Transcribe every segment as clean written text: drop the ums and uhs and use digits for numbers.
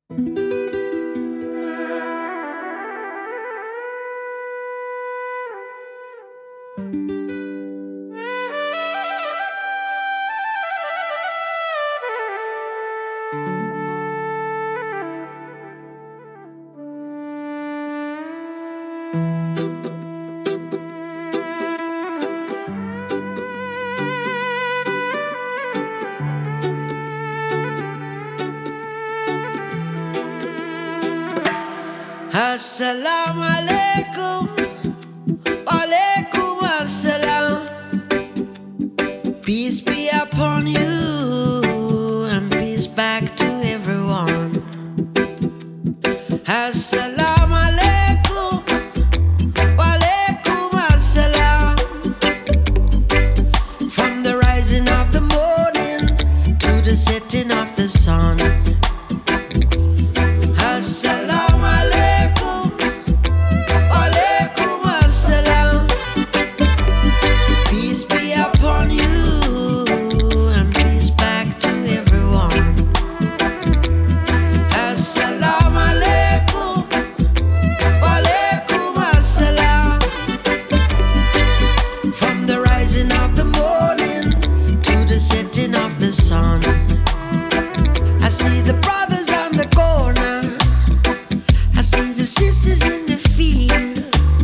Assalamu alaikum, alaikum assalam. Peace be upon you, and peace back to everyone. Assalamu alaikum, alaikum assalam. From the rising of the morning to the setting of the sun. Assalamu alaikum, alaikum assalam. Peace be upon you, and peace back to everyone. Assalamu alaikum, alaikum assalam. From the rising of the morning to the setting of the sun. I see the brothers on the corner, I see the sisters in the field.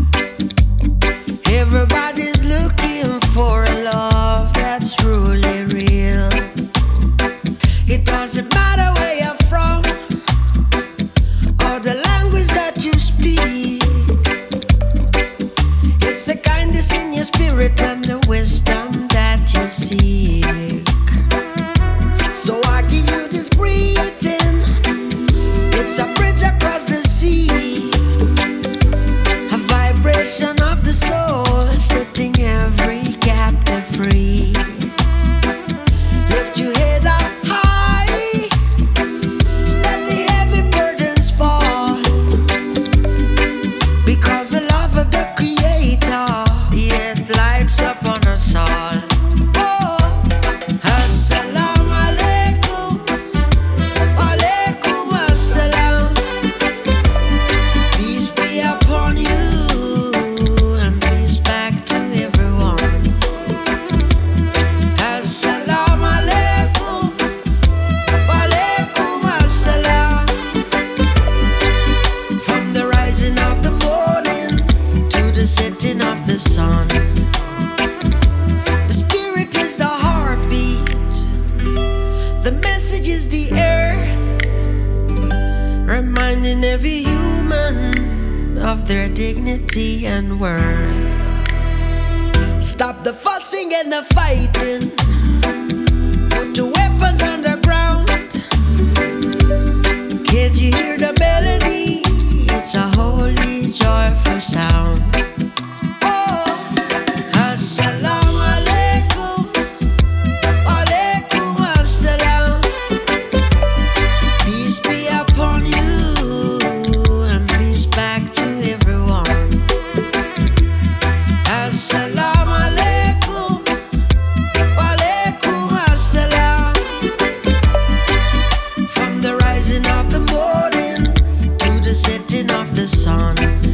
Everybody's looking for a love that's truly real. It doesn't matter where you're from or the language that you speak. It's the kindness in your spirit and the wisdom that you seek. So I give you this greeting. It's a bridge across the sea, a vibration of the soul, setting every captive free. Lift your head up high, let the heavy burdens fall, because the love of the Creator, it lights up on us all. Oh, assalamu alaikum, alaikum assalam. Peace be upon you, and peace back to everyone. Assalamu alaikum, alaikum assalam. From the rising of the morning to the setting of the sun. The spirit is the heartbeat, the message is the earth, reminding every human of their dignity and worth. Stop the fussing and the fighting, put the weapons on the ground. Kids, you hear the melody, it's a holy, joyful sound. Oh, assalamu alaikum, alaikum assalam. Peace be upon you, and peace back to everyone. Assalamu alaikum, alaikum assalam. From the rising of the morning to the setting of the sun.